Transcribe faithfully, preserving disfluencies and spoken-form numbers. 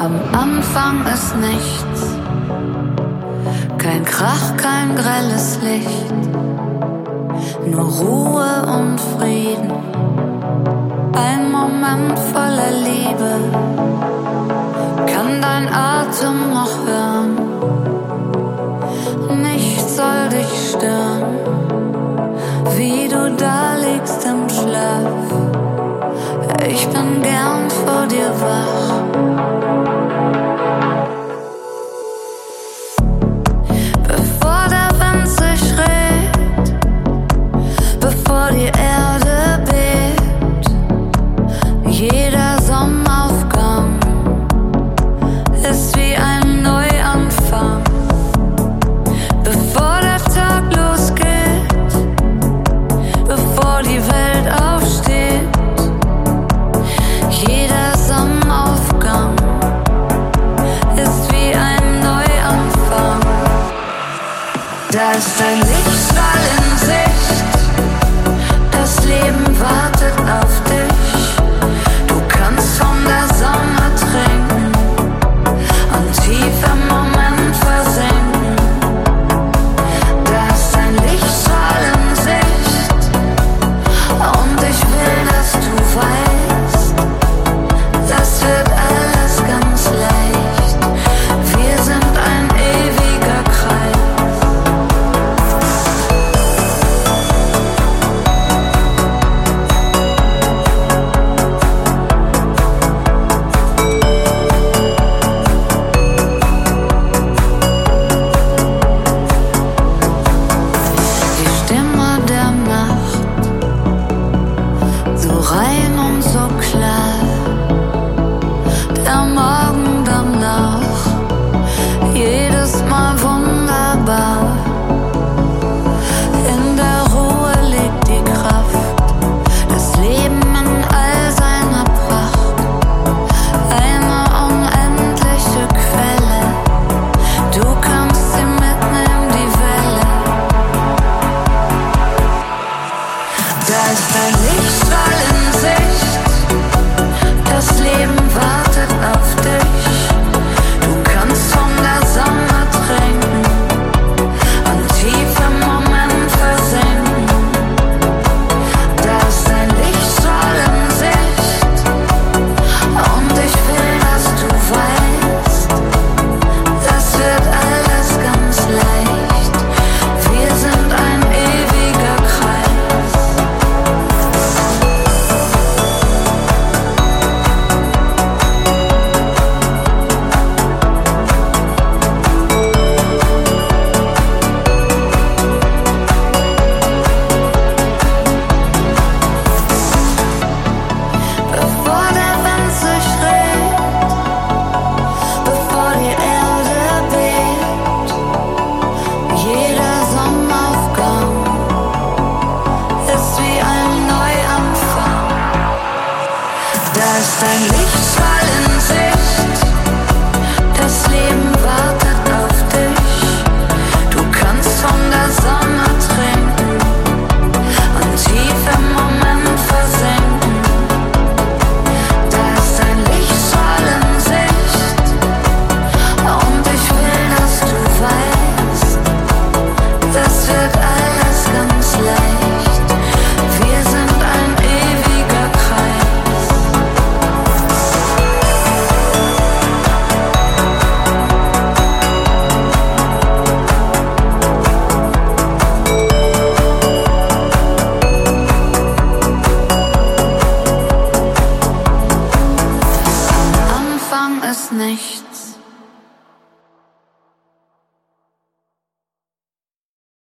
Anfang ist nichts, kein Krach, kein grelles Licht, nur Ruhe und Frieden, ein Moment voller Liebe. Kann dein Atem noch hören? Nichts soll dich stören, wie du da liegst im Schlaf. Ich bin gern vor dir wach. Bevor der Wind sich regt, bevor die Erde bebt, jeder Sonnenaufgang ist wie ein Neuanfang. Bevor der Tag losgeht, bevor die Welt aufsteht, jeder Sonnenaufgang ist wie ein Neuanfang. Da ist ein Lichtstrahl in Sicht, das Leben wartet auf dich. Du kannst von der Sonne trinken und tief im Moment versinken. Da ist ein Lichtstrahl in Sicht und ich will, dass du weißt, das wird alles ganz leicht. Wir sind ein ewiger Kreis. Die Stimme der Nacht, so rein und so klar. Der Morgen danach, jedes Mal wunderbar. In der Ruhe liegt die Kraft, das Leben in all seiner Pracht. Eine unendliche Quelle, du kannst sie mitnehmen, die Welle. Da ist ein Lichtstrahl in Sicht, das Leben wartet auf dich. Du kannst von der Sonne trinken und tief im Moment versinken. Da ist ein Lichtstrahl in Sicht und ich will, dass du weißt, das wird alles ganz leicht. Wir sind ein ewiger Kreis. Bevor der Wind sich regt, bevor die Erde bebt, jeder Sonnenaufgang ist wie ein Neuanfang. Da ist ein Lichtstrahl in Sicht, das Leben wartet auf dich. Du kannst von der Sonne trinken und tief im Moment versinken. Da ist ein Lichtstrahl in Sicht und ich will, dass du weißt, das wird alles ganz leicht. Wir sind ein ewiger Kreis. Am Anfang ist nichts,